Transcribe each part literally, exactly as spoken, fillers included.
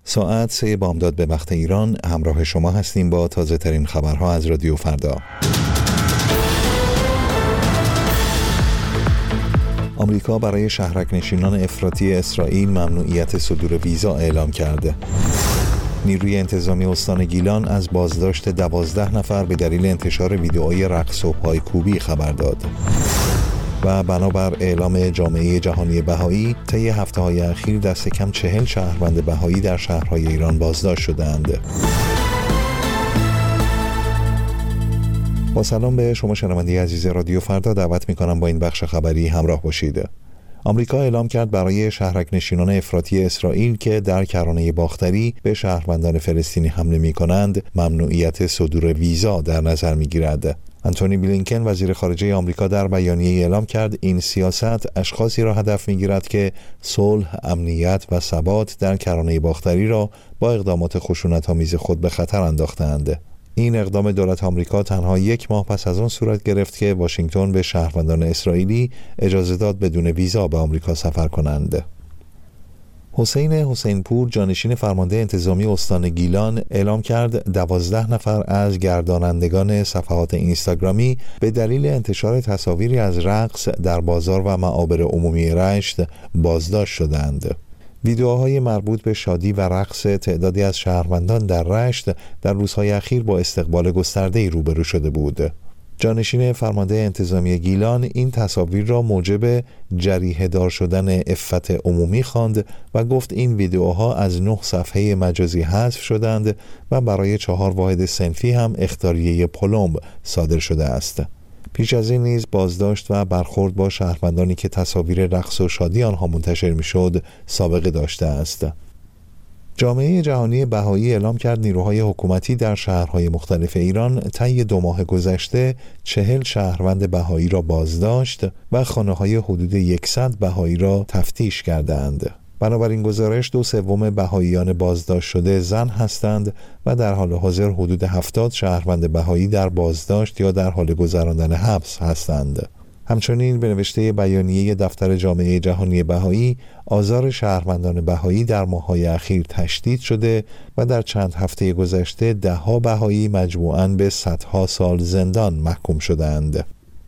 ساعت سه بامداد به وقت ایران همراه شما هستیم با تازه ترین خبرها از رادیو فردا. آمریکا برای شهرک نشینان افراطی اسرائیل ممنوعیت صدور ویزا اعلام کرده. نیروی انتظامی استان گیلان از بازداشت دوازده نفر به دلیل انتشار ویدئوی رقص و پایکوبی خبر داد. و بنابر اعلام جامعه جهانی بهایی طی هفته‌های اخیر دست کم چهل شهروند بهایی در شهرهای ایران بازداشت شدند. با سلام به شما شنونده عزیز رادیو فردا، دعوت می‌کنم با این بخش خبری همراه باشید. آمریکا اعلام کرد برای شهرک نشینان افراطی اسرائیل که در کرانه باختری به شهروندان فلسطینی حمله می‌کنند ممنوعیت صدور ویزا در نظر می‌گیرد. آنتونی بلینکن وزیر خارجه آمریکا در بیانیه اعلام کرد این سیاست اشخاصی را هدف می‌گیرد که صلح، امنیت و ثبات در کرانه باختری را با اقدامات خشونت‌آمیز خود به خطر انداخته‌اند. این اقدام دولت آمریکا تنها یک ماه پس از آن صورت گرفت که واشنگتن به شهروندان اسرائیلی اجازه داد بدون ویزا به آمریکا سفر کنند. حسین حسین پور، جانشین فرمانده انتظامی استان گیلان، اعلام کرد دوازده نفر از گردانندگان صفحات اینستاگرامی به دلیل انتشار تصاویری از رقص در بازار و معابر عمومی رشت بازداشت شدند. ویدئوهای مربوط به شادی و رقص تعدادی از شهروندان در رشت در روزهای اخیر با استقبال گسترده‌ای روبرو شده بود. جانشین فرمانده انتظامی گیلان این تصاویر را موجب جریحه دار شدن عفت عمومی خواند و گفت این ویدئوها از نه صفحه مجازی حذف شدند و برای چهار واحد صنفی هم اخطاریه پلمب صادر شده است. پیش از این نیز بازداشت و برخورد با شهروندانی که تصاویر رقص و شادی آنها منتشر می‌شد سابقه داشته است. جامعه جهانی بهایی اعلام کرد نیروهای حکومتی در شهرهای مختلف ایران طی دو ماه گذشته چهل شهروند بهایی را بازداشت و خانه‌های حدود صد بهایی را تفتیش کردند. بنابراین گزارش دو سوم بهاییان بازداشت شده زن هستند و در حال حاضر حدود هفتاد شهروند بهایی در بازداشت یا در حال گذراندن حبس هستند. همچنین به نوشته بیانیه دفتر جامعه جهانی بهایی، آزار شهروندان بهایی در ماه‌های اخیر تشدید شده و در چند هفته گذشته ده‌ها بهایی مجموعاً به صدها سال زندان محکوم شدند.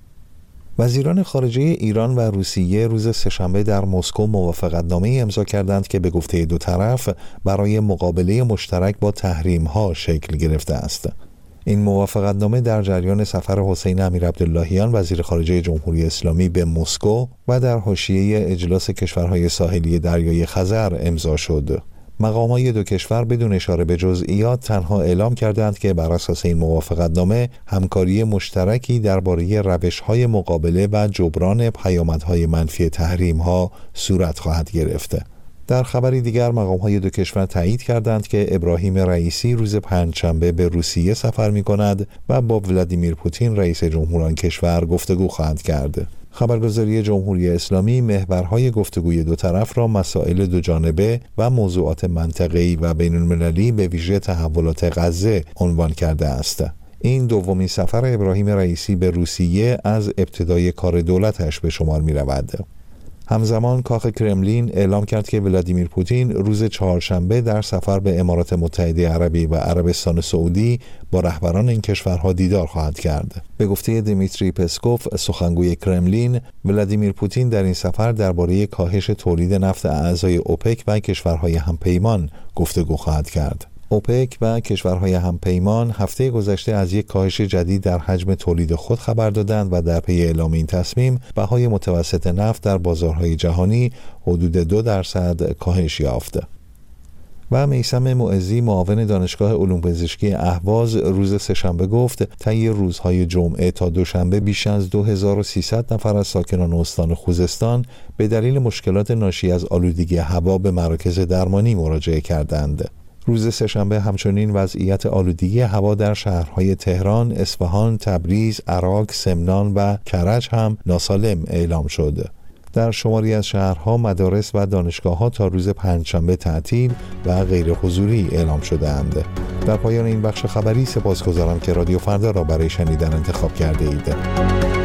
وزیران خارجه ایران و روسیه روز سه‌شنبه در مسکو موافقتنامه‌ای امضا کردند که به گفته دو طرف برای مقابله مشترک با تحریم‌ها شکل گرفته است. این موافقتنامه در جریان سفر حسین امیرعبداللهیان وزیر خارجه جمهوری اسلامی به مسکو و در حاشیه اجلاس کشورهای ساحلی دریای خزر امضا شد. مقام‌های دو کشور بدون اشاره به جزئیات تنها اعلام کردند که بر اساس این موافقتنامه همکاری مشترکی درباره روش‌های مقابله و جبران پیامدهای منفی تحریم‌ها صورت خواهد گرفت. در خبری دیگر مقام‌های دو کشور تایید کردند که ابراهیم رئیسی روز پنجشنبه به روسیه سفر می‌کند و با ولادیمیر پوتین رئیس جمهور آن کشور گفتگو خواهد کرد. خبرگزاری جمهوری اسلامی محورهای گفتگوی دو طرف را مسائل دو جانبه و موضوعات منطقه‌ای و بین‌المللی به ویژه تحولات غزه عنوان کرده است. این دومین سفر ابراهیم رئیسی به روسیه از ابتدای کار دولتش به شمار می‌رود. همزمان کاخ کرملین اعلام کرد که ولادیمیر پوتین روز چهارشنبه در سفر به امارات متحده عربی و عربستان سعودی با رهبران این کشورها دیدار خواهد کرد. به گفته دیمیتری پسکوف، سخنگوی کرملین، ولادیمیر پوتین در این سفر درباره کاهش تولید نفت اعضای اوپک و کشورهای همپیمان گفتگو خواهد کرد. اوپک و کشورهای همپیمان هفته گذشته از یک کاهش جدید در حجم تولید خود خبر دادند و در پی اعلام این تصمیم بهای متوسط نفت در بازارهای جهانی حدود دو درصد کاهش یافت. و میثم معزی، معاون دانشگاه علوم پزشکی اهواز، روز سه‌شنبه گفت طی روزهای جمعه تا دوشنبه بیش از دو هزار و سیصد نفر از ساکنان استان خوزستان به دلیل مشکلات ناشی از آلودگی هوا به مراکز درمانی مراجعه کردند. روز سه‌شنبه همچنین وضعیت آلودگی هوا در شهرهای تهران، اصفهان، تبریز، عراق، سمنان و کرج هم ناسالم اعلام شد. در شماری از شهرها مدارس و دانشگاه‌ها تا روز پنجشنبه تعطیل و غیر حضوری اعلام شده‌اند. در پایان این بخش خبری سپاسگزارم که رادیو فردا را برای شنیدن انتخاب کرده اید.